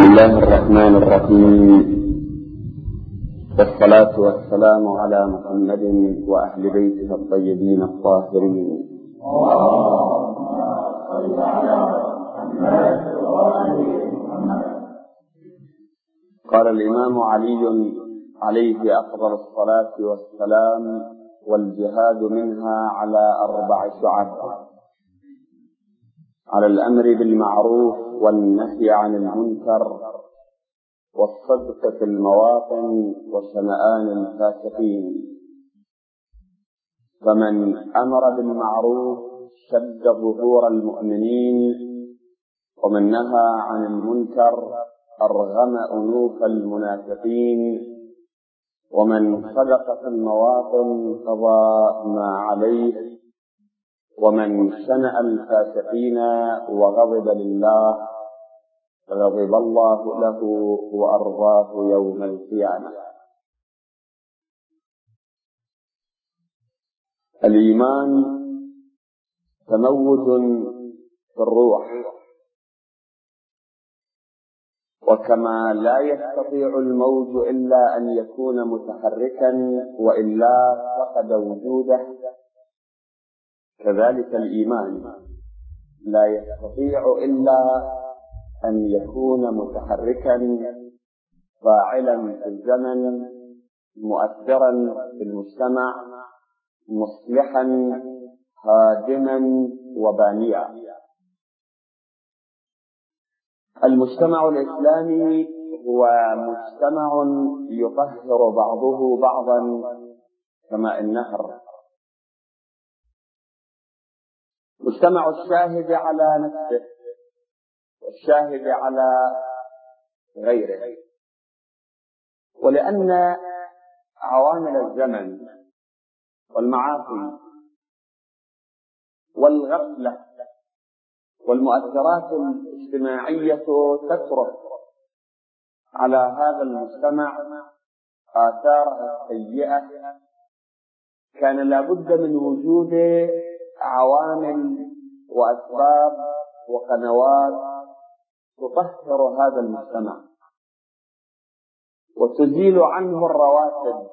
بسم الله الرحمن الرحيم، والصلاة والسلام على محمد وأهل بيته الطيبين الطاهرين. قال الإمام علي عليه أفضل الصلاة والسلام: والجهاد منها على 4 شعب: على الأمر بالمعروف والنهي عن المنكر، والصدق في المواطن، وشنآن الفاسقين. فمن أمر بالمعروف شد ظهور المؤمنين، ومن نهى عن المنكر أرغم أنوف المنافقين، ومن صدق في المواطن قضى ما عليه، ومن شنأ الفاسقين وغضب لله غضب الله له وأرضاه يوم القيامة. الإيمان تموج في الروح، وكما لا يستطيع الموج إلا أن يكون متحركا وإلا فقد وجوده، كذلك الإيمان لا يستطيع إلا أن يكون متحركا فاعلا في الزمن، مؤثرا في المجتمع، مصلحا هادما وبانيا. المجتمع الإسلامي هو مجتمع يطهر بعضه بعضا كماء النهر، مجتمع الشاهد على نفسه والشاهد على غيره. ولأن عوامل الزمن والمعاصي والغفلة والمؤثرات الاجتماعية تترك على هذا المجتمع آثارها السيئة، كان لابد من وجود عوامل وأسباب وقنوات تطهر هذا المجتمع وتزيل عنه الرواسب.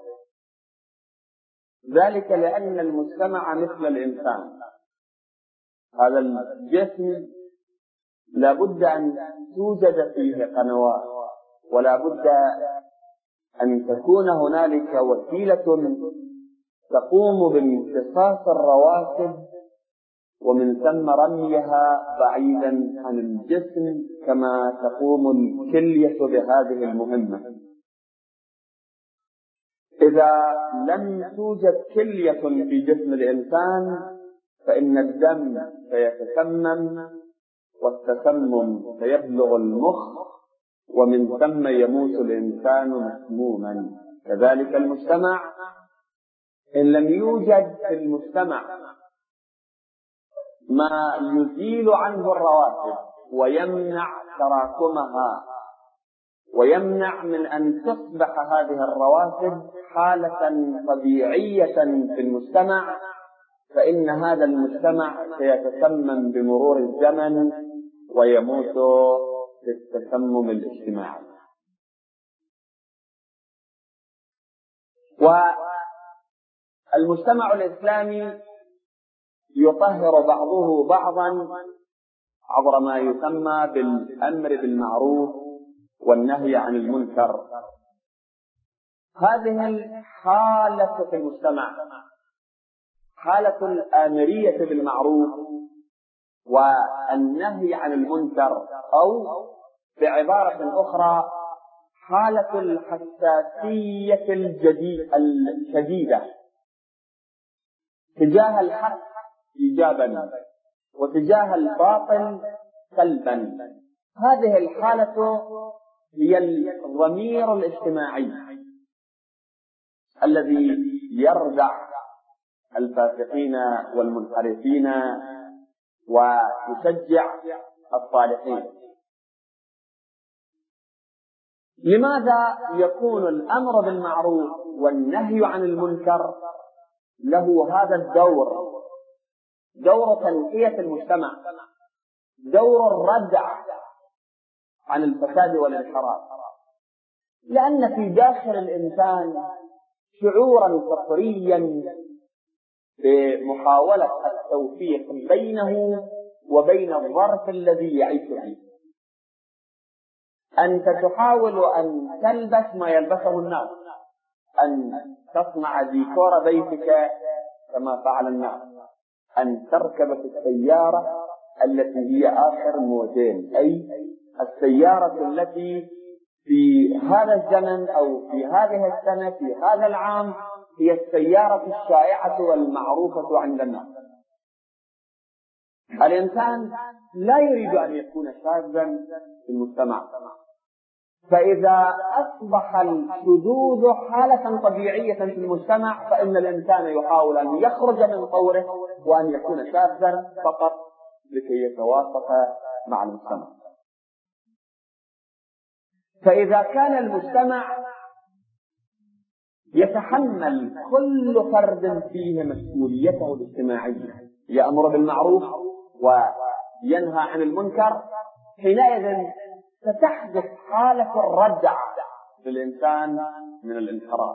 ذلك لأن المجتمع مثل الإنسان، هذا الجسم لابد أن توجد فيه قنوات، ولا بد أن تكون هنالك وسيلة تقوم بامتصاص الرواسب ومن ثم رميها بعيدا عن الجسم، كما تقوم الكلية بهذه المهمة. إذا لم توجد كلية في جسم الإنسان فإن الدم سيتسمم، والتسمم سيبلغ المخ، ومن ثم يموت الإنسان مسموما. كذلك المجتمع، إن لم يوجد في المجتمع ما يزيل عنه الرواسب ويمنع تراكمها ويمنع من أن تصبح هذه الرواسب حالة طبيعية في المجتمع، فإن هذا المجتمع سيتسمم بمرور الزمن ويموت في التسمم الاجتماعي. والمجتمع الإسلامي يطهر بعضه بعضا عبر ما يسمى بالأمر بالمعروف والنهي عن المنكر. هذه الحالة في المجتمع، حالة الآمرية بالمعروف والنهي عن المنكر، أو بعبارة أخرى حالة الحساسية الشديدة تجاه الحق إيجابا وتجاه الباطل سلبا. هذه الحالة هي الضمير الاجتماعي الذي يردع الفاسقين والمنحرفين ويشجع الصالحين. لماذا يكون الأمر بالمعروف والنهي عن المنكر له هذا الدور، دور تنقية المجتمع، دور الردع عن الفساد والانحراف؟ لأن في داخل الإنسان شعورا فطريا بمحاولة التوفيق بينه وبين الظرف الذي يعيش فيه. أنت تحاول أن تلبس ما يلبسه الناس، أن تصنع ديكور بيتك كما فعل الناس، أن تركب في السيارة التي هي آخر موديل، أي السيارة التي في هذا الزمن أو في هذه السنة في هذا العام هي السيارة الشائعة والمعروفة عند الناس. الإنسان لا يريد أن يكون شاذا في المجتمع، فإذا أصبح الشذوذ حالة طبيعية في المجتمع فإن الإنسان يحاول أن يخرج من طوره وأن يكون شاذا فقط لكي يتوافق مع المجتمع. فإذا كان المجتمع يتحمل كل فرد فيه مسؤوليته الاجتماعية، يأمر بالمعروف وينهى عن المنكر، حينئذ ستحدث حالة الردع للإنسان من الانحراف،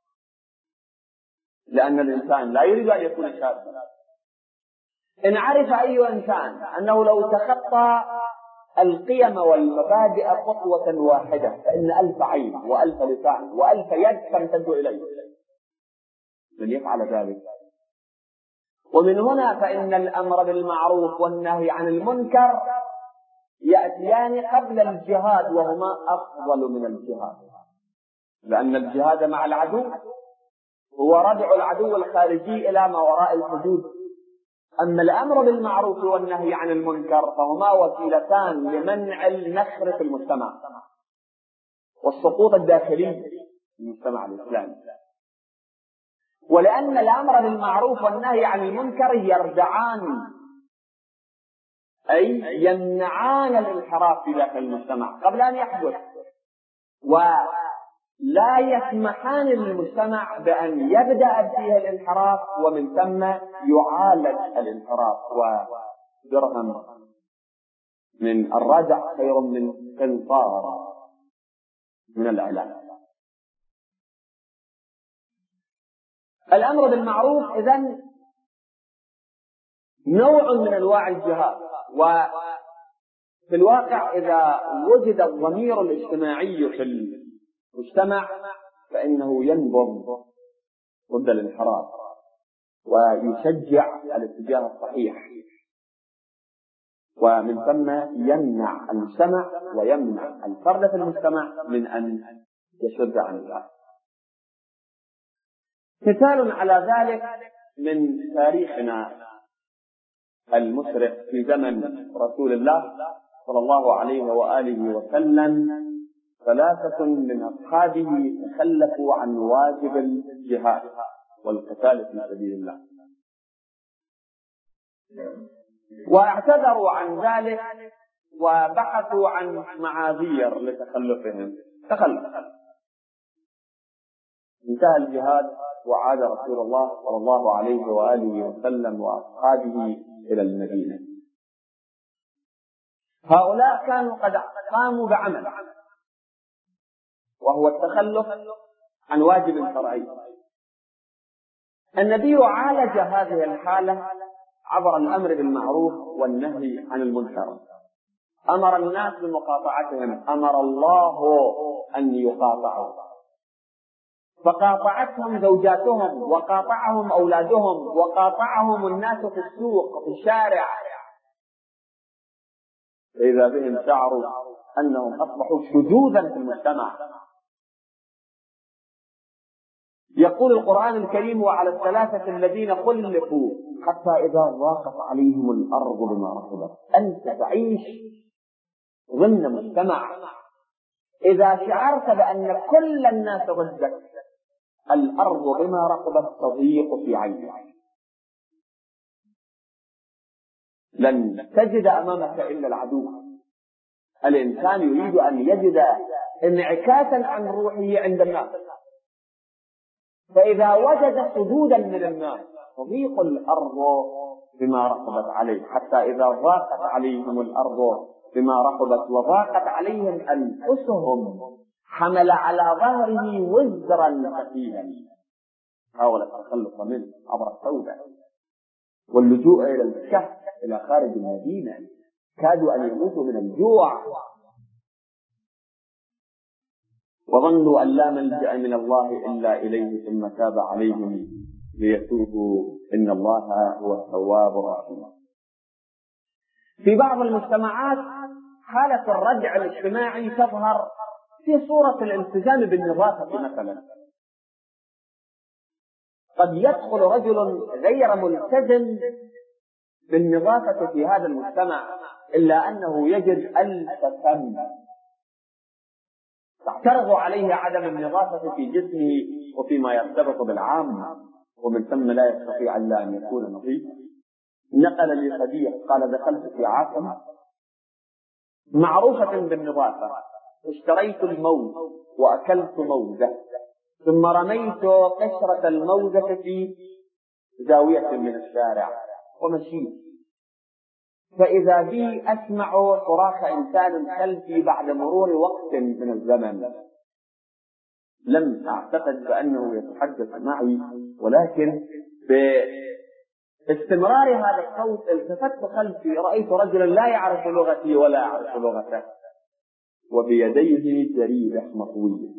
لأن الإنسان لا يريد أن يكون شاذا. إن عرف أي إنسان أنه لو تخطى القيم والمبادئ خطوة واحدة فإن 1000 عين و1000 لسان و1000 يد تمتد إليه، من يفعل ذلك. ومن هنا فإن الأمر بالمعروف والنهي عن المنكر يأتيان قبل الجهاد، وهما أفضل من الجهاد، لأن الجهاد مع العدو هو ردع العدو الخارجي إلى ما وراء الحدود، أما الأمر بالمعروف والنهي عن المنكر فهما وسيلتان لمنع النشر في المجتمع والسقوط الداخلي في المجتمع الإسلامي. ولأن الأمر بالمعروف والنهي عن المنكر يردعان، أي يمنعان الانحراف في داخل المجتمع قبل أن يحدث، ولا يسمحان للمجتمع بأن يبدأ فيه الانحراف ومن ثم يعالج الانحراف. ودرهم من الردع خير من قنطار من العلاج. الأمر بالمعروف إذن نوع من أنواع الجهاد، وفي الواقع إذا وجد الضمير الاجتماعي في المجتمع فإنه ينبض ضد الانحراف ويشجع الاتجاه الصحيح، ومن ثم يمنع المجتمع ويمنع الفرد في المجتمع من أن يشد عن الآخر. مثال على ذلك من تاريخنا المشرق في زمن رسول الله صلى الله عليه وآله وسلم، 3 من أصحابه تخلفوا عن واجب الجهاد والقتال في سبيل الله، واعتذروا عن ذلك وبحثوا عن معاذير لتخلفهم. انتهى الجهاد وعاد رسول الله صلى الله عليه وآله وسلم وأصحابه إلى المدينة. هؤلاء كانوا قد قاموا بعمل وهو التخلف عن واجب شرعي. النبي عالج هذه الحالة عبر الأمر بالمعروف والنهي عن المنكر. أمر الناس بمقاطعتهم، أمر الله أن يقاطعوا، فقاطعتهم زوجاتهم وقاطعهم أولادهم وقاطعهم الناس في السوق وفي الشارع، فإذا بهم شعروا أنهم أصبحوا شذوذا في المجتمع. يقول القرآن الكريم: وعلى 3 الذين خلفوا حتى إذا ضاقت عليهم الأرض بما رحبت. أنت تعيش ضمن مجتمع إذا شعرت بأن كل الناس ضدك، الأرض بما رحبت تضيق في عينك، لن تجد أمامك إلا العدو. الإنسان يريد أن يجد انعكاسا عن روحه عند الناس، فإذا وجد صدودا من الناس تضيق الأرض بما رحبت عليه، حتى إذا ضاقت عليهم الأرض بما رحبت وضاقت عليهم أنفسهم حمل على ظهره وزرا ثقيلا، حاول التخلص منه عبر التوبة واللجوء إلى الكهف إلى خارج المدينة، كادوا أن يموتوا من الجوع، وظنوا أن لا ملجأ من الله إلا إليه ثم تاب عليهم ليتوبوا إن الله هو التواب الرحيم. في بعض المجتمعات حالة الردع الاجتماعي تظهر في صورة الالتزام بالنظافة مثلا. قد يدخل رجل غير ملتزم بالنظافة في هذا المجتمع إلا أنه يجد ألف فم تعترض عليه عدم النظافة في جسمه وفيما يرتبط بالعامة، ومن ثم لا يستطيع إلا أن يكون نظيفا. نقل لي صديق قال: دخلت في عاصمة معروفة بالنظافة، اشتريت الموز وأكلت موزة، ثم رميت قشرة الموزة في زاوية من الشارع ومشيت، فإذا بي أسمع صراخ إنسان خلفي بعد مرور وقت من الزمن. لم أعتقد بأنه يتحدث معي، ولكن باستمرار هذا الصوت التفت خلفي، رأيت رجلا لا يعرف لغتي ولا أعرف لغته، وبيديه جريدة مطوية.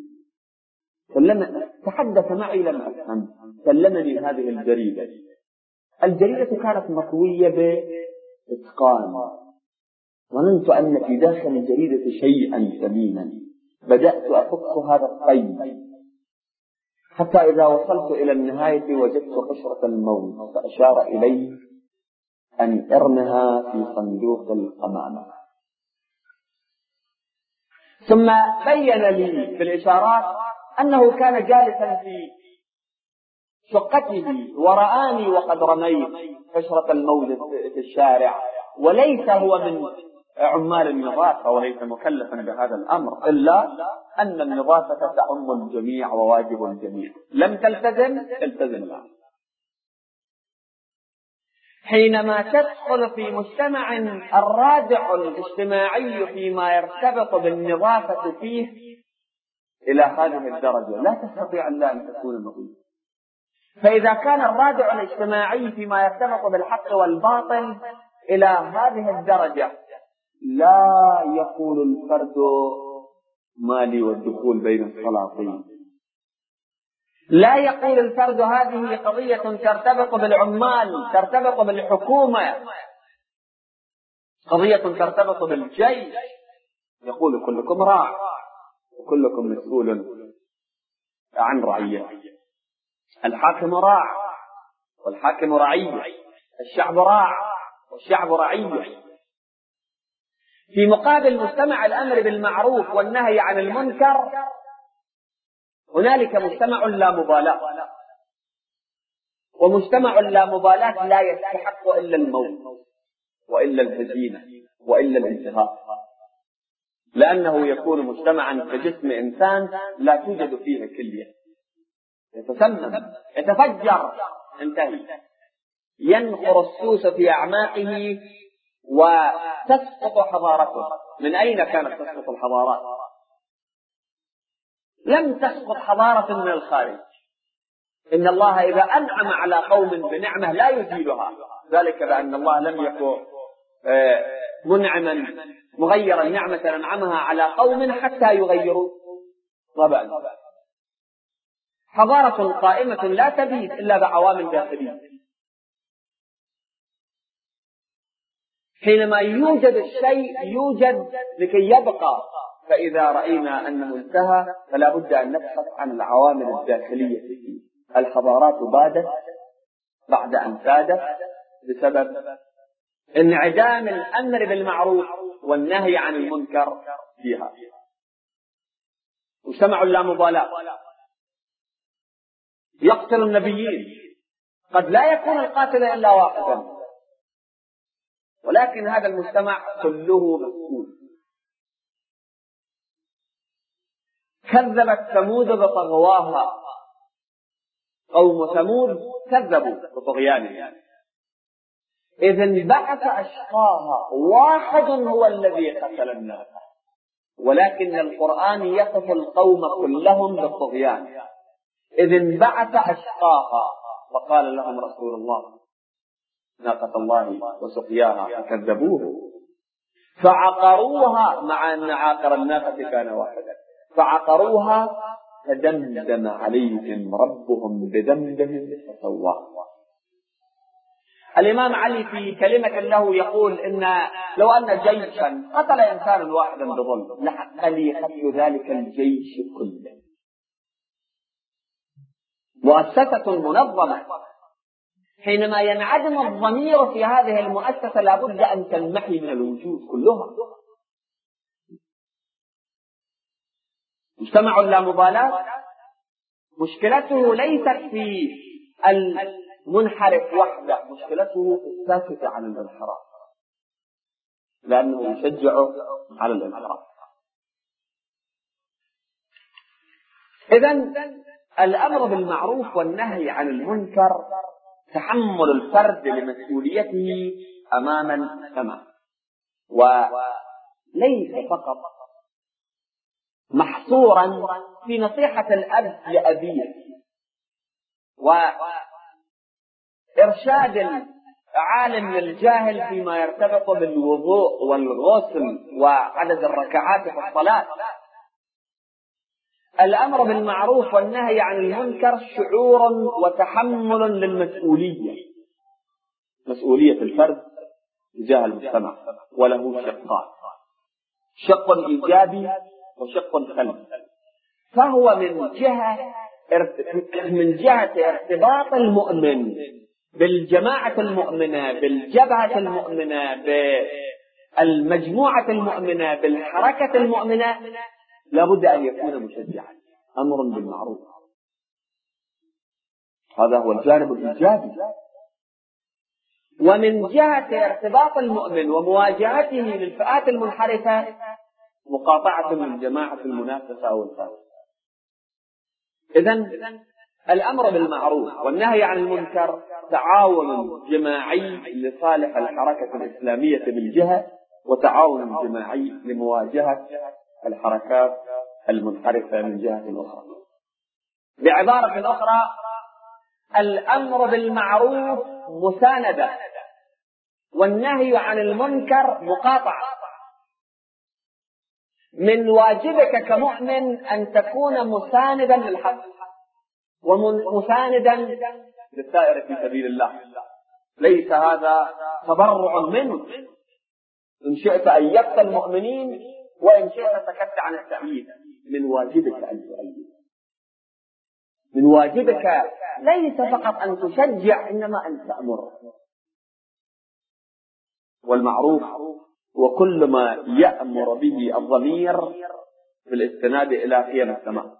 تحدث معي لم أفهم، سلمني هذه الجريدة. الجريدة كانت مطوية بإتقان، ظننت أن في داخل الجريدة شيئا ثمينا، بدأت أفك هذا الطي حتى إذا وصلت إلى النهاية وجدت قشرة الموز، فأشار إلي أن أرمها في صندوق القمامة. ثم بين لي بالإشارات أنه كان جالسا في شقته ورآني وقد رميت قشرة الموز في الشارع، وليس هو من عمال النظافة وليس مكلفا بهذا الأمر، إلا أن النظافة تعم الجميع وواجب الجميع. لم تلتزم التزم لها. حينما تدخل في مجتمع الرادع الاجتماعي فيما يرتبط بالنظافة فيه إلى هذه الدرجة لا تستطيع إلا أن تكون نظيفا. فإذا كان الرادع الاجتماعي فيما يرتبط بالحق والباطل إلى هذه الدرجة، لا يقول الفرد مالي والدخول بين السلاطين، لا يقول الفرد هذه قضية ترتبط بالعمال، ترتبط بالحكومة، قضية ترتبط بالجيش. يقول كلكم راع وكلكم مسؤول عن رعية. الحاكم راع والحاكم رعية، الشعب راع والشعب رعية. في مقابل مجتمع الأمر بالمعروف والنهي عن المنكر هنالك مجتمع لا مبالاة، ومجتمع لا مبالاة لا يستحق إلا الموت وإلا الهزيمة وإلا الانتهاء، لأنه يكون مجتمعا كجسم إنسان لا توجد فيه كلية، يتسمم يتفجر انتهي، ينخر السوس في أعماقه وتسقط حضارته. من أين كانت تسقط الحضارات؟ لم تسقط حضارة من الخارج. إن الله إذا أنعم على قوم بنعمة لا يزيلها، ذلك بأن الله لم يكن منعما مغيرا نعمة أنعمها على قوم حتى يغيروا طبعا. حضارة قائمة لا تبيت إلا بعوامل داخلية. حينما يوجد الشيء يوجد لكي يبقى، فإذا رأينا أنه انتهى فلا بد أن نبحث عن العوامل الداخلية فيه. الحضارات بادت بعد أن سادت بسبب انعدام الأمر بالمعروف والنهي عن المنكر فيها. مجتمع لا مبالاة، يقتل النبيين، قد لا يكون القاتل إلا واحدا، ولكن هذا المجتمع كله مسؤول. كذبت ثمود بطغواها، قوم ثمود كذبوا بطغيانهم. إذا انبعث أشقاها واحد هو الذي قتل الناس، ولكن القرآن يصف القوم كلهم بالطغيان. إذ انبعث أشقاها وقال لهم رسول الله ناقة الله وسقياها فكذبوه فعقروها، مع أن عاقر الناقة كان واحدا، فعقروها فدمدم عليهم ربهم بذنبهم فسواها. الإمام علي في كلمة له يقول إن لو أن جيشا قتل إنسانا واحدا بظلم لحق لي قتل ذلك الجيش كله. مؤسسة منظمة حينما ينعدم الضمير في هذه المؤسسة لابد أن تنمحي من الوجود كلها. مجتمع لا مبالاة مشكلته ليست في المنحرف وحده، مشكلته في الساكت عن الانحراف، لأنه يشجع على الانحراف. إذن الأمر بالمعروف والنهي عن المنكر تحمل الفرد لمسؤوليته أمام المجتمع، وليس فقط محصورا في نصيحة الأب لأبيه وإرشاد العالم للجاهل فيما يرتبط بالوضوء والغسل وعدد الركعات في الصلاة. الأمر بالمعروف والنهي عن المنكر شعور وتحمل للمسؤولية، مسؤولية الفرد تجاه المجتمع، وله شقان، شق إيجابي وشق سلبي. فهو من جهة ارتباط المؤمن بالجماعة المؤمنة، بالجبهة المؤمنة، بالمجموعة المؤمنة، بالحركة المؤمنة، لابد أن يكون مشجعا، أمر بالمعروف، هذا هو الجانب الإيجابي. ومن جهة ارتباط المؤمن ومواجهته للفئات المنحرفة مقاطعة من جماعة المنافسة أو الفاسدة. إذن الأمر بالمعروف والنهي عن المنكر تعاون جماعي لصالح الحركة الإسلامية بالجهة، وتعاون جماعي لمواجهة الحركات المنحرفة من جهة أخرى. بعبارة أخرى، الأمر بالمعروف مساندة، والنهي عن المنكر مقاطعة. من واجبك كمؤمن أن تكون مساندا للحق ومساندا للسائر في سبيل الله، ليس هذا تبرع منه. إن شئت أن يبقى المؤمنين وإن شئت سكت عن التأييد. من واجبك أن تؤيد، من واجبك ليس فقط أن تشجع إنما أن تأمر. والمعروف وكل ما يأمر به الضمير بالاستناد إلى قيم السماء.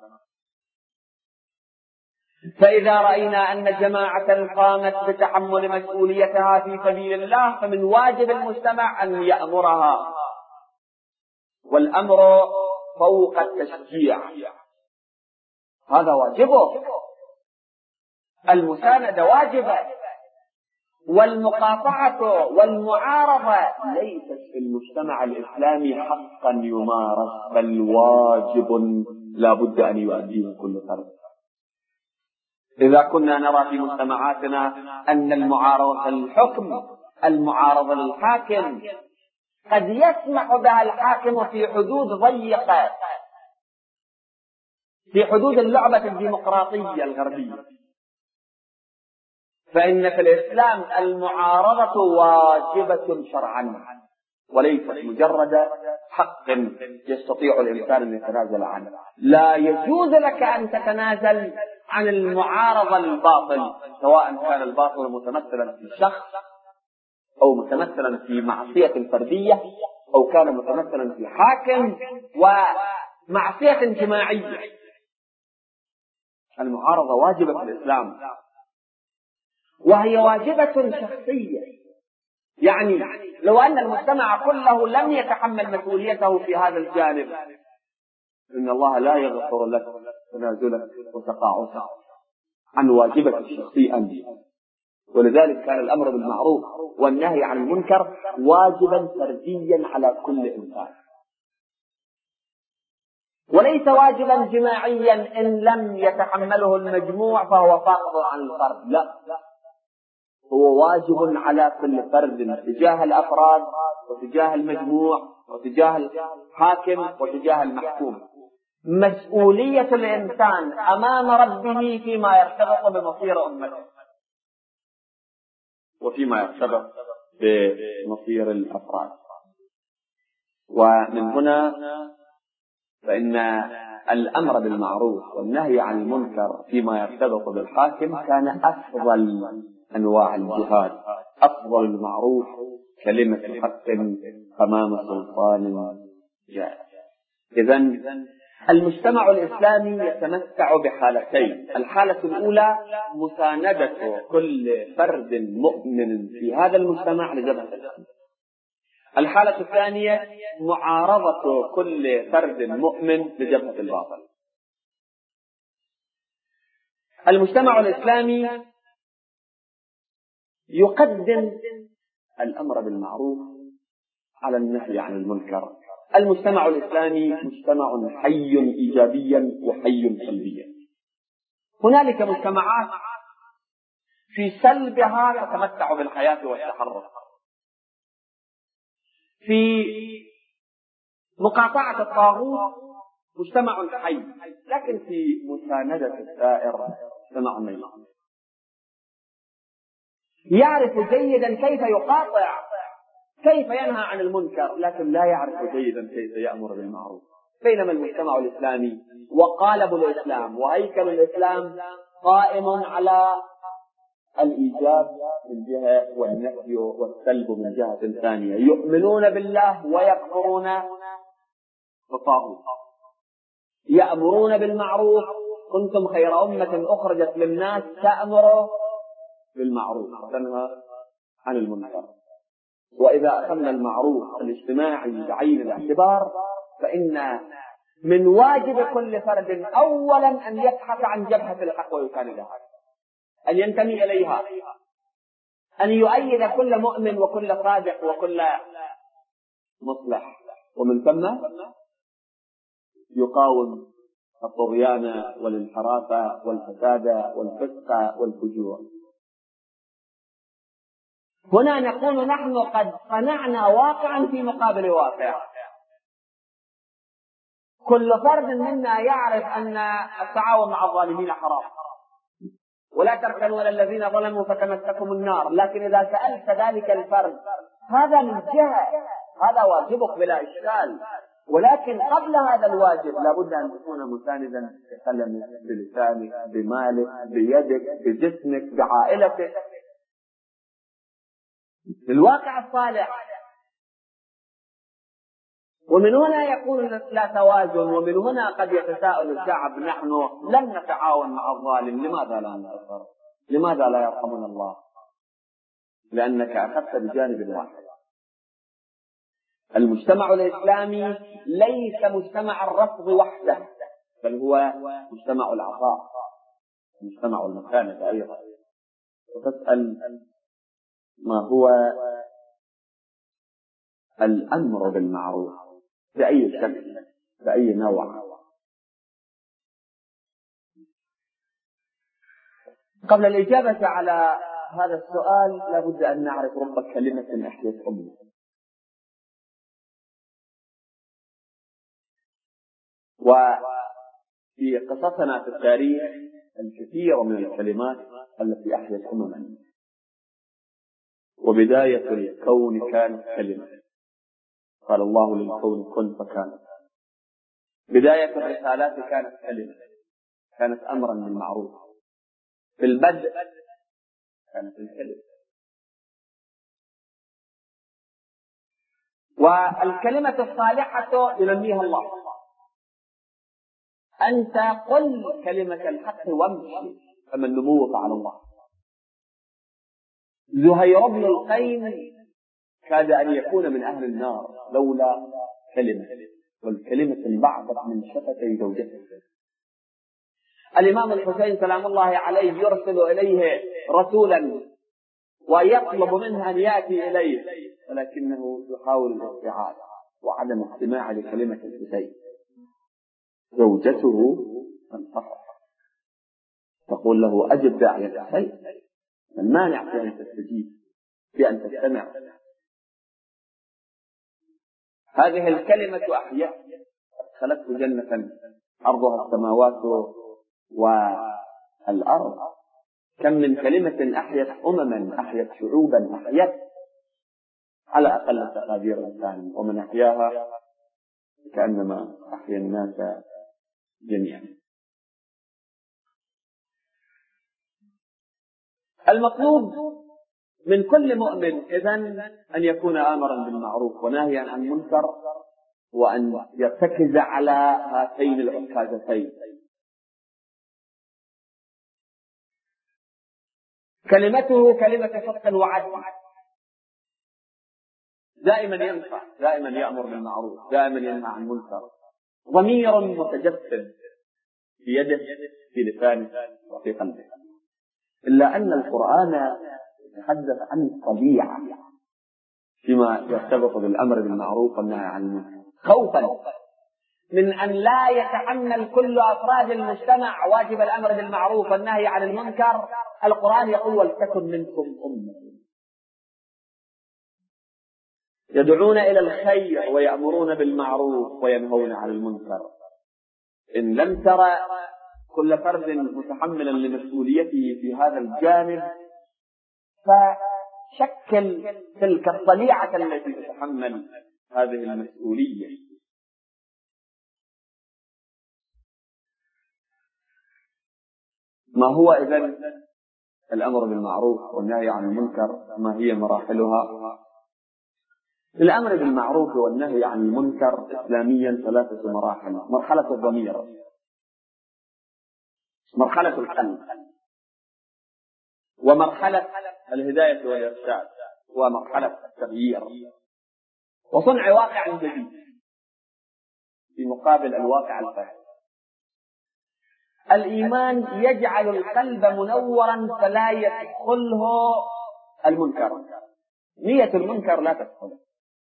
فإذا رأينا أن جماعة قامت بتحمل مسؤوليتها في سبيل الله فمن واجب المجتمع أن يأمرها، والأمر فوق التشجيع، هذا واجبه. المساندة واجبة، والمقاطعة والمعارضة ليست في المجتمع الإسلامي حقا يمارس، بل واجب لا بد أن يؤديه كل فرد. إذا كنا نرى في مجتمعاتنا أن المعارضة للحكم، المعارضة للحاكم، قد يسمح بها الحاكم في حدود ضيقة، في حدود اللعبة الديمقراطية الغربية، فإن في الإسلام المعارضة واجبة شرعا وليست مجرد حق يستطيع الإنسان أن يتنازل عنه. لا يجوز لك أن تتنازل عن المعارضة للباطل، سواء كان الباطل متمثلا في شخص أو متمثلا في معصية الفردية أو كان متمثلا في حاكم ومعصية جماعية. المعارضة واجبة في الإسلام، وهي واجبة شخصية. يعني لو أن المجتمع كله لم يتحمل مسؤوليته في هذا الجانب، إن الله لا يغفر لك تنازلك وتقاعسك عن واجبك الشخصي أنت، ولذلك كان الأمر بالمعروف والنهي عن المنكر واجبا فرديا على كل إنسان، وليس واجبا جماعيا إن لم يتحمله المجموع فهو ساقط عن الفرد، لا، هو واجب على كل فرد تجاه الأفراد وتجاه المجموع وتجاه الحاكم وتجاه المحكوم. مسؤولية الإنسان أمام ربه فيما يرتبط بمصير أمته وفيما يرتبط بمصير الأفراد. ومن هنا فإن الأمر بالمعروف والنهي عن المنكر فيما يرتبط بالحاكم كان أفضل أنواع الجهاد، أفضل المعروف كلمة حق أمام سلطان جائر. إذن المجتمع الإسلامي يتمتع بحالتين: الحالة الأولى مساندة كل فرد مؤمن في هذا المجتمع لجبهة الحق، الحالة الثانية معارضة كل فرد مؤمن لجبهة الباطل. المجتمع الإسلامي يقدم الأمر بالمعروف على النهي عن المنكر. المجتمع الإسلامي مجتمع حي إيجابيا وحي سلبيا. هنالك مجتمعات في سلبها تتمتع بالحياة والتحرك، في مقاطعة الطاغوت مجتمع حي، لكن في مساندة السائر مجتمع ميت، يعرف جيدا كيف يقاطع، كيف ينهى عن المنكر، لكن لا يعرف جيدا كيف يأمر بالمعروف. بينما المجتمع الإسلامي وقالب الإسلام وهيكل الإسلام قائم على الإيجاب من جهة والنهي والسلب من جهة ثانية، يؤمنون بالله ويكفرون بالطاغوت، يأمرون بالمعروف، كنتم خير أمة أخرجت للناس تأمر بالمعروف وتنهى عن المنكر. وإذا أخذنا المعروف الاجتماعي بعين الاعتبار فإن من واجب كل فرد أولا أن يبحث عن جبهة الحق ويساندها، أن ينتمي إليها، أن يؤيد كل مؤمن وكل صادق وكل مصلح، ومن ثم يقاوم الطغيان والانحراف والفساد والفسق والفجور. هنا نكون نحن قد صنعنا واقعا في مقابل واقع. كل فرد منا يعرف أن التعاون مع الظالمين حرام، ولا تركنوا إلى الذين ظلموا فتمسكم النار، لكن إذا سألت ذلك الفرد هذا من جهة، هذا واجبك بلا إشكال، ولكن قبل هذا الواجب لابد أن تكون مساندا بقلمك، بلسانك، بمالك، بيدك، بجسمك، بعائلتك، بالواقع الصالح. ومن هنا يكون لا توازن، ومن هنا قد يتساءل الشعب: نحن لم نتعاون مع الظالم، لماذا لا ننتصر؟ لماذا لا يرحمنا الله؟ لأنك أخذت بجانب واحد. المجتمع الإسلامي ليس مجتمع الرفض وحده، بل هو مجتمع العطاء، مجتمع المكانة أيضا. وتسأل ما هو الأمر بالمعروف؟ بأي شكل؟ بأي نوع؟ قبل الإجابة على هذا السؤال لابد أن نعرف رب كلمة أحيت أمه. وفي قصصنا في التاريخ الكثير من الكلمات التي أحيت أمما. وبداية الكون كانت كلمة، قال الله للكون كن فكان. بداية الرسالات كانت كلمة، كانت أمرا بالمعروف. في البدء كانت الكلمة. والكلمة الصالحة ينميها الله. أنت قل كلمة الحق وامشي، فما النبوة على الله. زهير بن القيم كاد أن يكون من أهل النار لولا كلمة، والكلمة انبعثت من شفتي زوجته. الإمام الحسين سلام الله عليه يرسل إليه رسولا ويطلب منها أن يأتي إليه، ولكنه يحاول الابتعاد وعدم الاستماع لكلمة الحسين. زوجته تنصحه تقول له أجب داعي الحسين، المانع في أن تستجيب، في أن تستمع. هذه الكلمة أحيت أدخلته جنة عرضها السماوات والأرض. كم من كلمة أحيت أمما، أحيت شعوبا، أحيت على أقل التقادير الإنسان، ومن أحياها كأنما أحيا الناس جميعا. المطلوب من كل مؤمن إذن أن يكون آمرا بالمعروف وناهيا عن المنكر، وأن يرتكز على هاتين العكازتين. كلمته كلمة صدق وعدل، دائما ينصح، دائما يأمر بالمعروف، دائما ينهى عن المنكر. ضمير متجسد في يده، في لسانه، وفي قلبه. إلا أن القرآن يتحدث عن الطبيعة فيما يرتبط بالأمر بالمعروف والنهي عن المنكر، خوفا من أن لا يتحمل كل أفراد المجتمع واجب الأمر بالمعروف والنهي عن المنكر. القرآن يقول ولتكن منكم أمة يدعون إلى الخير ويأمرون بالمعروف وينهون عن المنكر. إن لم ترى كل فرد متحملا لمسؤوليته في هذا الجانب، فشكل تلك الطليعة التي تتحمل هذه المسؤولية. ما هو إذن الأمر بالمعروف والنهي عن المنكر؟ ما هي مراحلها؟ الأمر بالمعروف والنهي عن المنكر إسلاميا 3 مراحل: مرحلة الضمير، مرحلة القلب، ومرحلة الهداية والإرشاد، ومرحلة التغيير وصنع واقع جديد في مقابل الواقع الفاسد. الإيمان يجعل القلب منورا فلا يدخله المنكر. نية المنكر لا تدخل،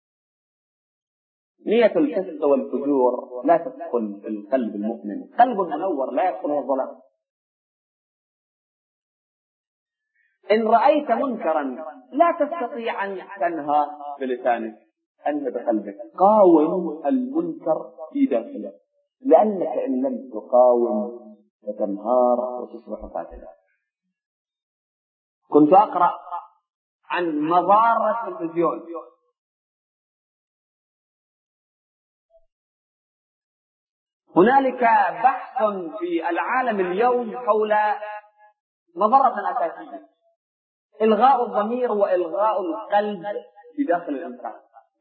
نية الفسق والفجور لا تدخل في القلب المؤمن. قلب منور لا يدخله الظلام. إن رأيت منكرا لا تستطيع أن تنهى بلسانك، أنت بقلبك. قاوم المنكر في داخلك، لأنك إن لم تقاوم فتنهار وتصبح قاتلا. كنت أقرأ عن مضار التلفزيون. هنالك بحث في العالم اليوم حول مضرة أساسية: إلغاء الضمير وإلغاء القلب في داخل الإنسان.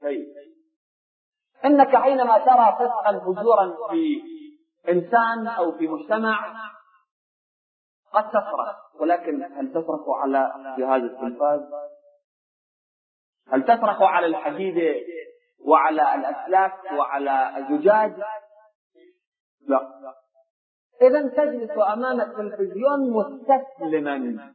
إنك حينما ترى فسقا فجورا في إنسان أو في مجتمع قد تصرخ، ولكن هل تصرخ على جهاز التلفاز؟ هل تصرخ على الحديد وعلى الأسلاك وعلى الزجاج؟ لا. إذن تجلس أمام التلفزيون مستسلما،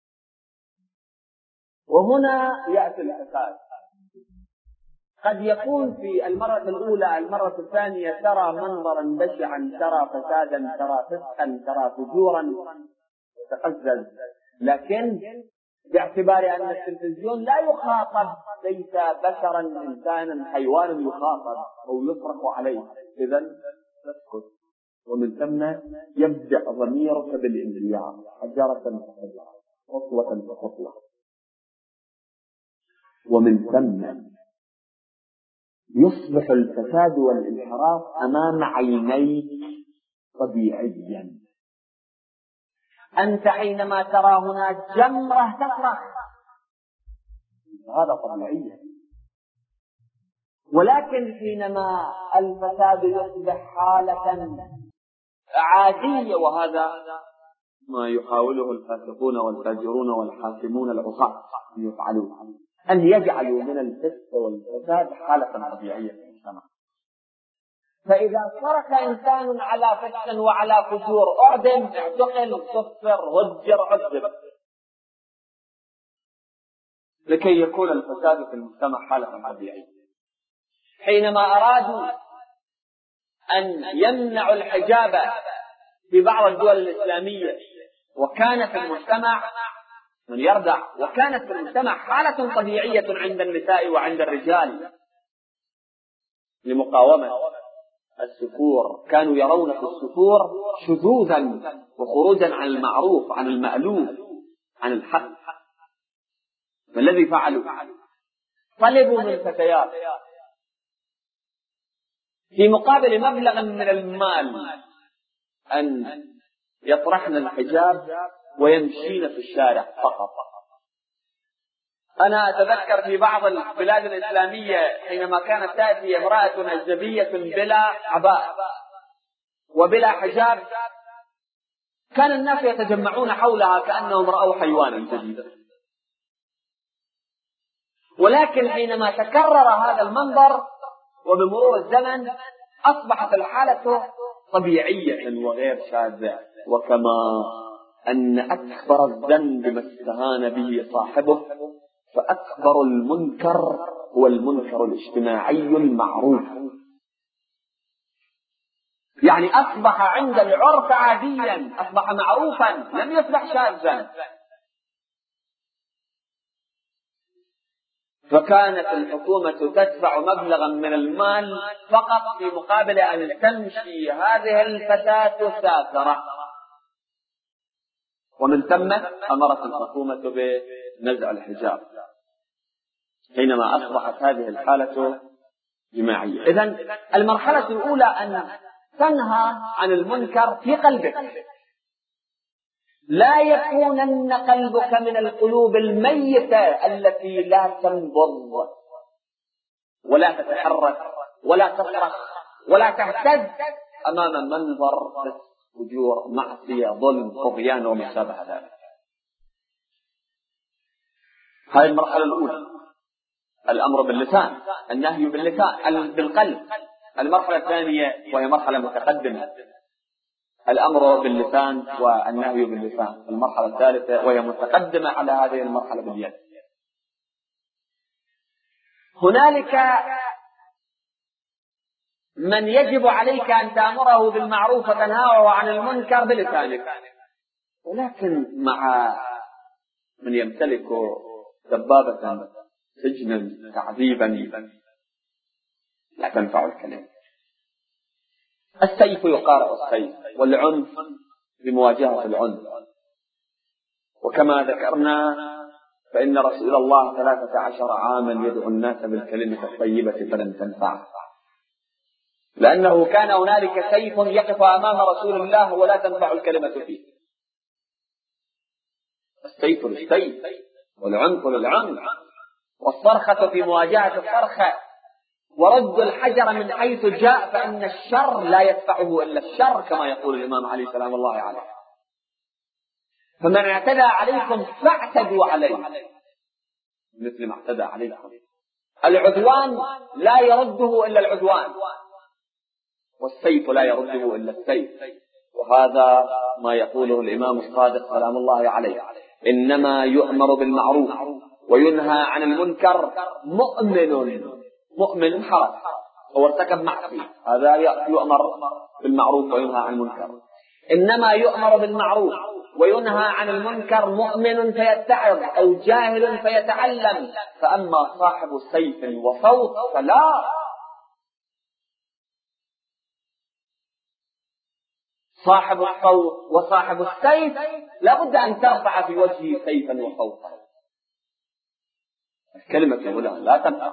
وهنا يأتي الفساد. قد يكون في المرة الأولى، المرة الثانية ترى منظرا بشعا، ترى فسادا، ترى فسقا، ترى فجورا تقزز، لكن باعتبار أن التلفزيون لا يخاطب، ليس بشرا إنسانا، حيوان يخاطب أو يصرخ عليه، إذن تسكت. ومن ثم يبدأ ضميرك بالانهيار، حجرة فحجرة، خطوة فخطوة، ومن ثم يصبح الفساد والانحراف أمام عينيك طبيعيا. أنت حينما ترى هناك جمرة تصرخ، هذا طبيعي. ولكن حينما الفساد يصبح حالة عادية، وهذا ما يحاوله الفاسقون والفاجرون والحاكمون العصاة أن يفعلوه، أن يجعلوا من الفسق والفساد حالة طبيعية في المجتمع. فإذا صرخ إنسان على فسق وعلى فجور أعدم، اعتقل، كفر، هجر، عذب. لكي يكون الفساد في المجتمع حالة طبيعية. حينما أرادوا أن يمنعوا الحجاب في بعض الدول الإسلامية وكان في المجتمع من يرضع، وكانت في المجتمع حالة طبيعية عند النساء وعند الرجال لمقاومة السفور، كانوا يرون في السفور شذوذا وخروجا عن المعروف، عن المألوف، عن الحق. ما الذي فعلوا؟ طلبوا من الفتيات في مقابل مبلغ من المال أن يطرحن الحجاب ويمشين في الشارع فقط. أنا أتذكر في بعض البلاد الإسلامية حينما كانت تأتي امرأة أجنبية بلا عباءة وبلا حجاب، كان الناس يتجمعون حولها كأنهم رأوا حيوانا جديدا. ولكن حينما تكرر هذا المنظر وبمرور الزمن أصبحت الحالة طبيعية وغير شاذة. وكما أن أكبر الذنب ما استهان به صاحبه، فأكبر المنكر هو المنكر الاجتماعي المعروف. يعني أصبح عند العرف عاديا، أصبح معروفا، لم يصبح شاذا. فكانت الحكومة تدفع مبلغا من المال فقط في مقابل أن تمشي هذه الفتاة سافرة، ومن ثم أمرت الحكومة بنزع الحجاب حينما أصبحت هذه الحالة جماعية. إذن المرحلة الأولى أن تنهى عن المنكر في قلبك، لا يكونن قلبك من القلوب الميتة التي لا تنبض ولا تتحرك ولا تصرخ ولا تهتز أمام منظر فجور، معصية، ظلم، طغيان وما شابه ذلك. هذه المرحلة الأولى، الأمر باللسان، النهي باللسان بالقلب. المرحلة الثانية وهي مرحلة متقدمة، الأمر باللسان والنهي باللسان. المرحلة الثالثة وهي متقدمة على هذه المرحلة باليد. هنالك من يجب عليك أن تأمره بالمعروف وتنهاه عن المنكر بلسانك، ولكن مع من يمتلك دبابة سجنا تعذيبا لا تنفع الكلمة. السيف يقارع السيف، والعنف بمواجهة العنف. وكما ذكرنا فإن رسول الله 13 عاما يدعو الناس بالكلمة الطيبة فلن تنفع، لأنه كان هنالك سيف يقف أمام رسول الله ولا تنفع الكلمة فيه. السيف للسيف، والعنف للعنف، والصرخة في مواجهة الصرخة، ورد الحجر من حيث جاء، فإن الشر لا يدفعه إلا الشر كما يقول الإمام علي سلام الله عليه. فمن اعتدى عليكم فاعتدوا عليه مثل ما اعتدى عليكم. العدوان لا يرده إلا العدوان، والسيف لا يرده إلا السيف. وهذا ما يقوله الإمام الصادق سلام الله عليه: إنما يؤمر بالمعروف وينهى عن المنكر مؤمن حرج هو ارتكب معصية، هذا يؤمر بالمعروف وينهى عن المنكر. إنما يؤمر بالمعروف وينهى عن المنكر مؤمن فيتعظ أو جاهل فيتعلم، فأما صاحب سيف وصوت فلا. صاحب الصوت وصاحب السيف لابد أن ترفع في وجهه سيفا وصوتا. الكلمة هنا لا تنفع.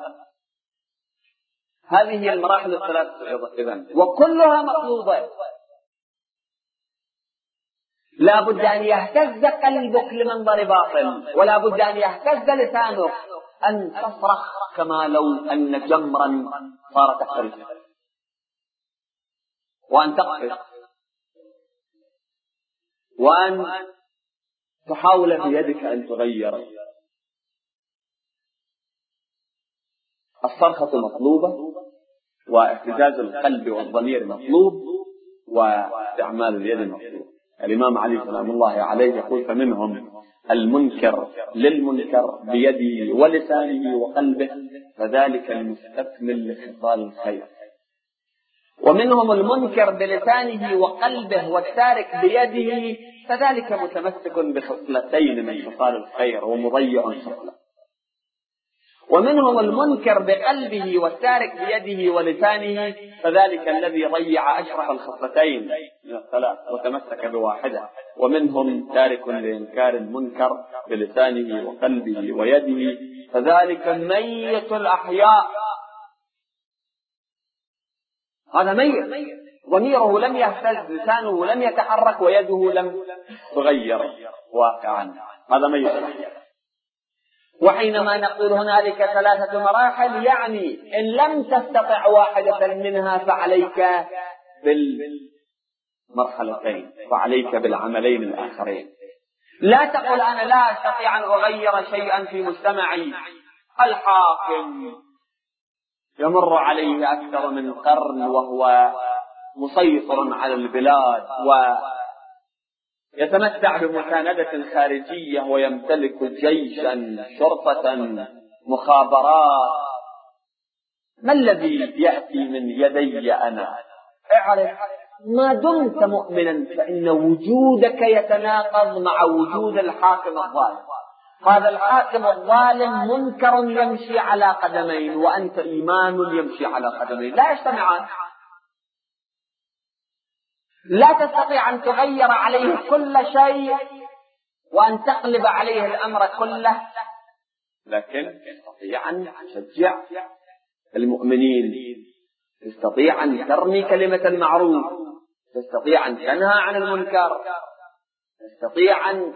هذه هي المراحل الثلاث إذن، وكلها مطلوبة. لا بد أن يهتز قلبك لمنظر باطل، ولا بد أن يهتز لسانك، أن تصرخ كما لو أن جمرا صار تحرك، وأن تقفز، وأن تحاول بيدك أن تغير. الصرخة مطلوبة، واهتزاز القلب والضمير مطلوب، واستعمال اليد مطلوب. الإمام علي سلام الله عليه يقول: فمنهم المنكر للمنكر بيده ولسانه وقلبه فذلك المستكمل لخصال الخير، ومنهم المنكر بلسانه وقلبه والتارك بيده فذلك متمسك بخصلتين من خصال الخير ومضيع خصلة، ومنهم المنكر بقلبه والتارك بيده ولسانه فذلك الذي ضيع أشرف الخصلتين من الثلاث وتمسك بواحدة، ومنهم تارك لإنكار المنكر بلسانه وقلبه ويده فذلك ميت الأحياء. هذا ميت، ضميره لم يهتز، لسانه لم يتحرك، ويده لم تغير واقعا، هذا ميت الأحياء. وحينما نقول هنالك ثلاثة مراحل يعني إن لم تستطع واحدة منها فعليك بالمرحلتين، فعليك بالعملين الآخرين. لا تقول أنا لا أستطيع أن أغير شيئا في مجتمعي، الحاكم يمر عليه أكثر من قرن وهو مسيطر على البلاد ويتمتع بمساندة خارجية ويمتلك جيشا، شرطة، مخابرات، ما الذي يأتي من يدي أنا؟ اعرف ما دمت مؤمنا فإن وجودك يتناقض مع وجود الحاكم الظالم. هذا الحاكم الظالم منكر يمشي على قدمين، وأنت إيمان يمشي على قدمين، لا يجتمعان. لا تستطيع أن تغير عليه كل شيء وأن تقلب عليه الأمر كله، لكن تستطيع أن تشجع المؤمنين، تستطيع أن ترمي كلمة المعروف، تستطيع أن تنهى عن المنكر، تستطيع أن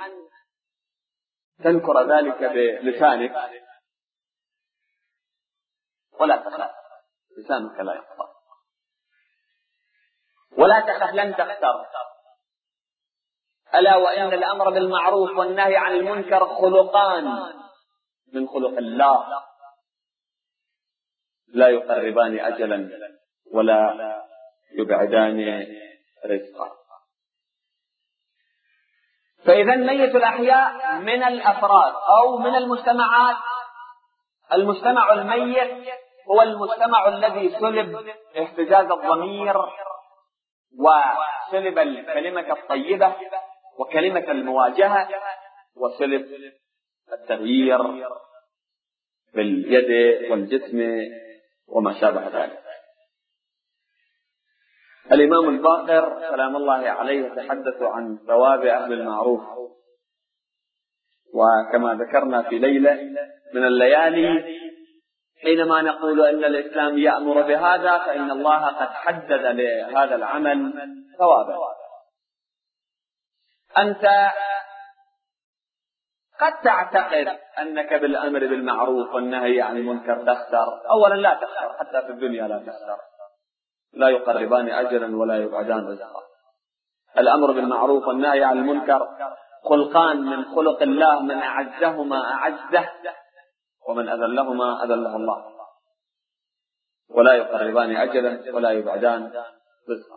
تنكر ذلك بلسانك ولا تخاف، لسانك لا يخطأ، ولا تخف لن تخسر. ألا وإن الأمر بالمعروف والنهي عن المنكر خلقان من خلق الله لا يقربان أجلا ولا يبعدان رزقا. فإذا ميت الأحياء من الأفراد أو من المجتمعات. المجتمع الميت هو المجتمع الذي سلب اهتزاز الضمير وسلب الكلمة الطيبة وكلمة المواجهة وسلب التغيير باليد والجسم وما شابه ذلك. الإمام الباقر سلام الله عليه يتحدث عن ثواب أهل المعروف، وكما ذكرنا في ليلة من الليالي حينما نقول أن الإسلام يأمر بهذا فإن الله قد حدد لهذا العمل ثوابا. أنت قد تعتقد أنك بالأمر بالمعروف والنهي عن المنكر تخسر. أولا لا تخسر، حتى في الدنيا لا تخسر، لا يقربان أجرا ولا يبعدان رزقا. الأمر بالمعروف والنهي عن المنكر خلقان من خلق الله، من أعزهما أعزه ومن أذلهما أذله الله، ولا يقربان أجلا ولا يبعدان رزقا.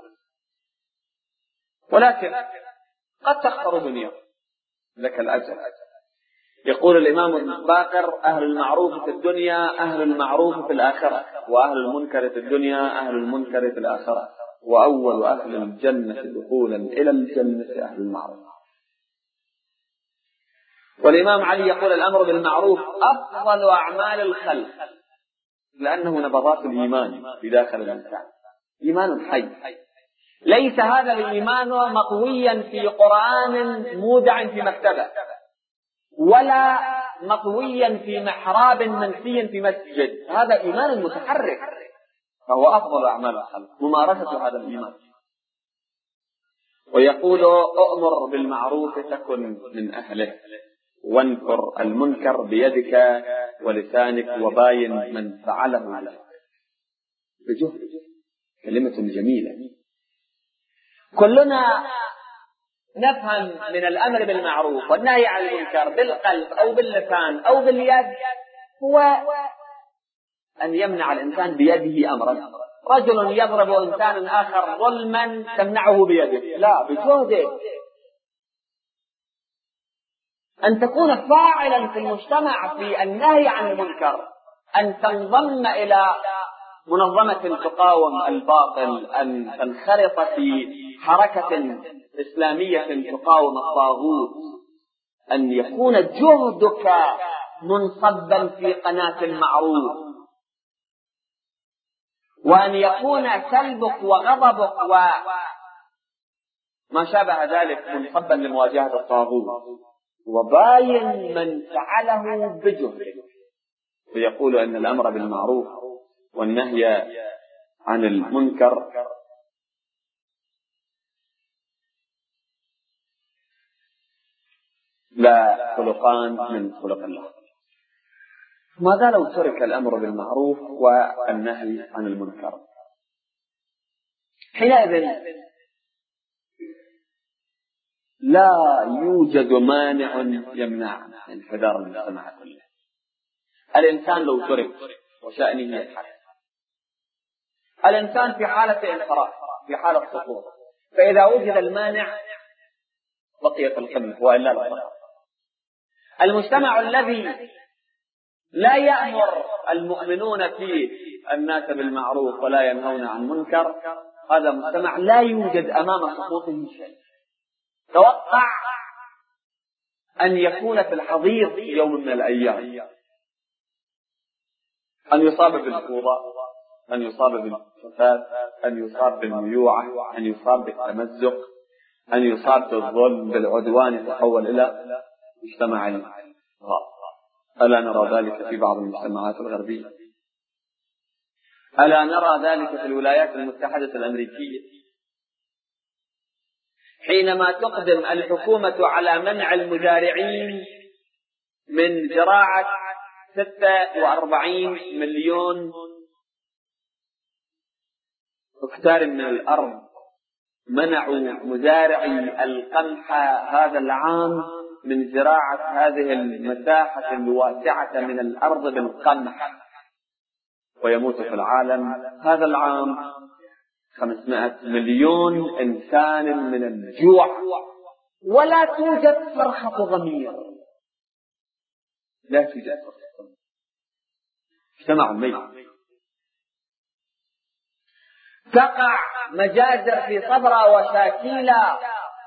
ولكن قد تخسر دنيا لك الأجر. يقول الإمام الباقر أهل المعروف في الدنيا أهل المعروف في الآخرة، وأهل المنكر في الدنيا أهل المنكر في الآخرة، وأول أهل الجنة دخولا إلى الجنة أهل المعروف. والإمام علي يقول الأمر بالمعروف أفضل أعمال الخلق، لأنه نبضات الإيمان بداخل الإنسان، إيمان حي. ليس هذا الإيمان مطويا في قرآن مودع في مكتبة، ولا مطويا في محراب منسي في مسجد، هذا إيمان متحرك، فهو أفضل أعمال الخلق ممارسة هذا الإيمان. ويقول أؤمر بالمعروف تكن من أهله، وانكر المنكر بيدك ولسانك وباين من فعله عليك بجهد. كلمة جميلة. كلنا نفهم من الأمر بالمعروف والنهي عن المنكر بالقلب أو باللسان أو باليد هو أن يمنع الإنسان بيده أمرا. رجل يضرب إنسان آخر ظلما تمنعه بيده، لا، بجهده. أن تكون فاعلا في المجتمع في النهي عن المنكر، أن تنضم إلى منظمة تقاوم الباطل، أن تنخرط في حركة إسلامية تقاوم الطاغوت، أن يكون جهدك منصبا في قناة المعروف، وأن يكون سلبك وغضبك وما شابه ذلك منصبا لمواجهة الطاغوت. وباين من فعله بجهده ويقول أن الأمر بالمعروف والنهي عن المنكر لا خلقان من خلق الله. ماذا لو ترك الأمر بالمعروف والنهي عن المنكر؟ حينئذ لا يوجد مانع يمنع انحدار المجتمع كله. الإنسان لو ترك وشأنه يتحرك، الإنسان في حالة انحراف، في حالة سقوط، فإذا وجد المانع بقيت القمة وإلا لا بقى. المجتمع الذي لا يأمر المؤمنون فيه الناس بالمعروف ولا ينهون عن منكر، هذا مجتمع لا يوجد أمام سقوطه شيء. توقع أن يكون في الحضيض في يوم من الأيام أن يصاب بالفوضى، أن يصاب بالفساد، أن يصاب بالميوعة، أن يصاب بالتمزق، أن يصاب بالظلم بالعدوان، يتحول إلى مجتمع الغاء. ألا نرى ذلك في بعض المجتمعات الغربية؟ ألا نرى ذلك في الولايات المتحدة الأمريكية حينما تقدم الحكومة على منع المزارعين من زراعة 46 مليون هكتار من الأرض؟ منعوا مزارعي القمح هذا العام من زراعة هذه المساحة الواسعة من الأرض بالقمح، ويموت في العالم هذا العام 500 مليون إنسان من الجوع، ولا توجد صرخة ضمير، لا توجد صرخة ضمير. اجتمع ميت. تقع مجازر في صبرا وشاكيلا،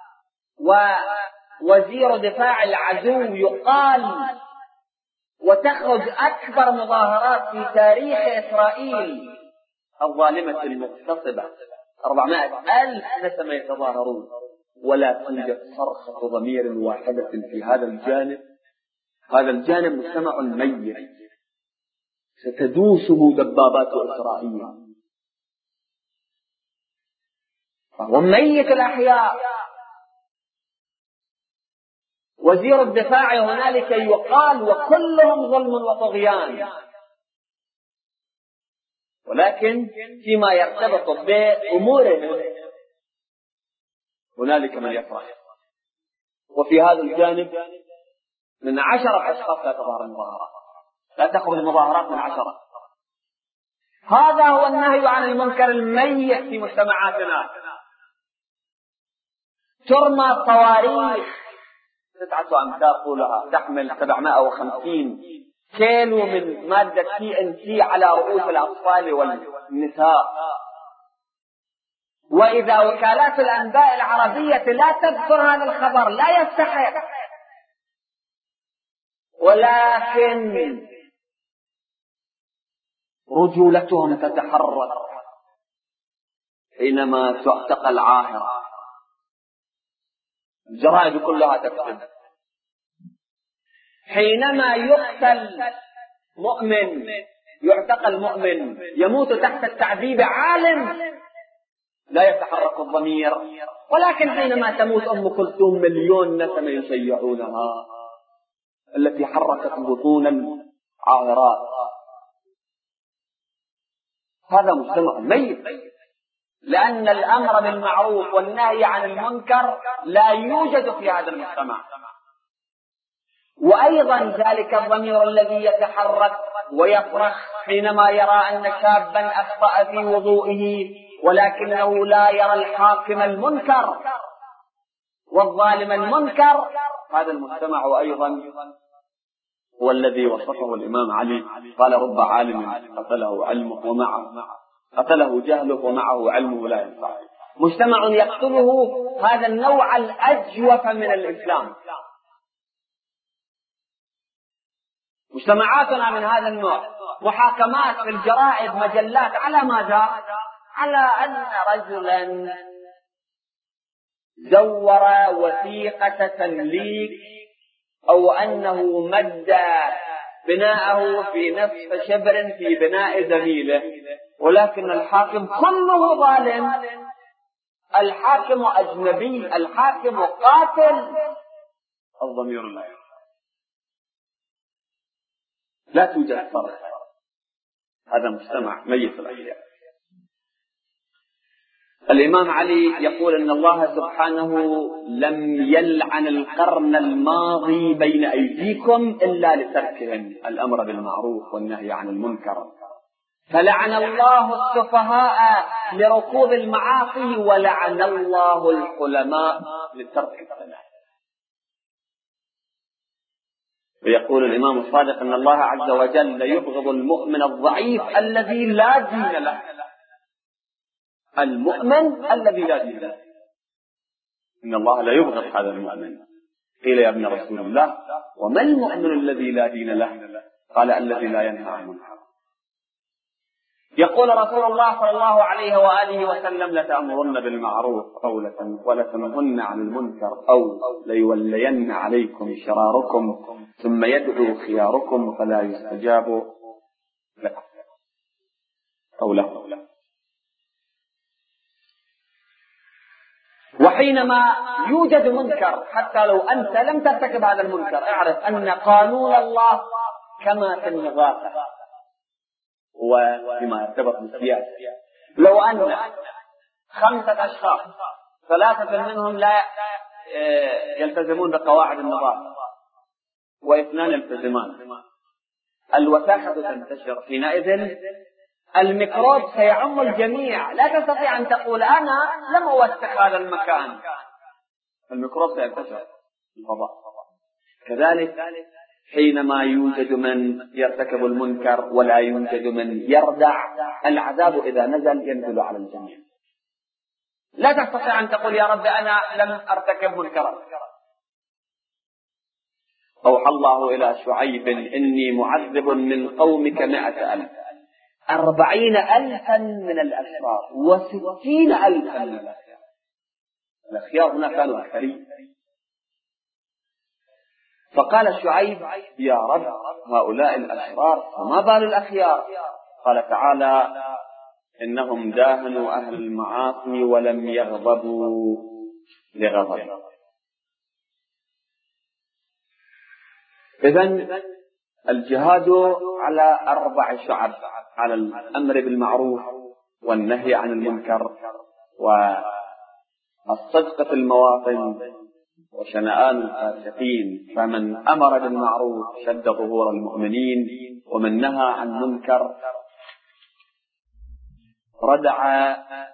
ووزير دفاع العدو يقال، وتخرج أكبر مظاهرات في تاريخ إسرائيل الظالمة المغتصبة، 400,000 نسمة يتظاهرون، ولا توجد صرخة ضمير واحدة في هذا الجانب. هذا الجانب مجتمع ميت، ستدوسه دبابات إسرائيل، فهو ميت الأحياء. وزير الدفاع هنالك يقال وكلهم ظلم وطغيان، ولكن فيما يرتبط بأمورهم هنالك من يفرح. وفي هذا الجانب من 10 أشخاص لا تظهر المظاهرات، لا تخرج المظاهرات من 10. هذا هو النهي عن المنكر الميت في مجتمعاتنا. ترمى صواريخ 9 أمتار طولها تحمل 750 كيلو من مادة TNT على رؤوس الأطفال والنساء، وإذا وكالات الأنباء العربية لا تذكر هذا الخبر لا يستحق، ولكن رجولتهم تتحرك حينما تعتقل العاهرة. الجرائد كلها تكتب حينما يقتل مؤمن، يعتقل مؤمن، يموت تحت التعذيب عالم، لا يتحرك الضمير. ولكن حينما تموت أم كلثوم مليون نسمة يشيعونها، التي حركت بطون العاهرات. هذا مجتمع ميت، لأن الأمر بالمعروف والنهي عن المنكر لا يوجد في هذا المجتمع. وأيضا ذلك الضمير الذي يتحرك ويفرح حينما يرى أن شابا أخطأ في وضوئه ولكنه لا يرى الحاكم المنكر والظالم المنكر، هذا المجتمع أيضا هو الذي وصفه الإمام علي، قال: رب عالم قتله جهله ومعه علمه لا ينفع. مجتمع يقتله هذا النوع الأجوف من الإسلام. مجتمعاتنا من هذا النوع، محاكمات في الجرائد، مجلات، على ماذا؟ على أن رجلا زور وثيقة تمليك، أو أنه مد بناءه في نصف شبر في بناء زميله، ولكن الحاكم كله ظالم، الحاكم أجنبي، الحاكم قاتل. الضمير لا توجد فرق. هذا مجتمع ميت الأحياء. الإمام علي يقول إن الله سبحانه لم يلعن القرن الماضي بين أيديكم إلا لتركهم الأمر بالمعروف والنهي عن المنكر، فلعن الله السفهاء لركوب المعاصي، ولعن الله الحلماء لترك الزنا. ويقول الإمام الصادق أن الله عز وجل يبغض المؤمن الضعيف الذي لا دين له. المؤمن الذي لا دين له، إن الله لا يبغض هذا المؤمن. قيل: يا ابن رسول الله، وما المؤمن الذي لا دين له؟ قال: الذي لا ينهى عن المنكر. يقول رسول الله صلى الله عليه وآله وسلم: لتأمرن بالمعروف قولة ولتنهن عن المنكر، أو ليولين عليكم شراركم ثم يدعو خياركم فلا يستجاب لكم أو له. وحينما يوجد منكر، حتى لو أنت لم ترتكب هذا المنكر، اعرف أن قانون الله كما في النظافة وفيما يرتبط بالسياسة. لو أن 5 أشخاص 3 منهم لا يلتزمون بقواعد النظافة و2 يلتزمان، الوساخة تنتشر. حينئذ الميكروب سيعم الجميع، لا تستطيع أن تقول أنا لم أوسخ هذا المكان، الميكروب سينتشر في الفضاء. كذلك حينما يوجد من يرتكب المنكر ولا يوجد من يردع، العذاب إذا نزل ينزل على الجميع. لا تستطيع أن تقول يا رب أنا لم أرتكب منكرا. أوحى الله إلى شعيب: إني معذب من قومك 100,000، 40,000 من الأشرار و60,000 من الأخيار. الأخيار هنا كانوا أكثرين. فقال شعيب: يا رب هؤلاء الأشرار فما بال الأخيار؟ قال تعالى: إنهم داهنوا أهل المعاصي ولم يغضبوا لغضب. إذن الجهاد على 4 شعب: على الأمر بالمعروف والنهي عن المنكر، والصدق في المواطن، وشنآن الفاسقين. فمن أمر بالمعروف شد ظهور المؤمنين، ومن نهى عن منكر ردع،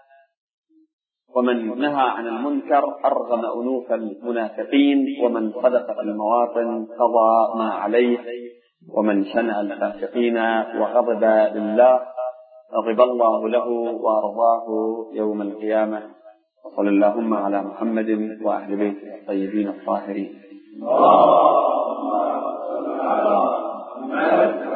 ومن نهى عن المنكر أرغم أنوف المنافقين، ومن صدق في المواطن قضى ما عليه، ومن شنأ الفاسقين وغضب لله غضب الله له وأرضاه يوم القيامة. وصلى اللهم على محمد وأهل بيته الطيبين الطاهرين.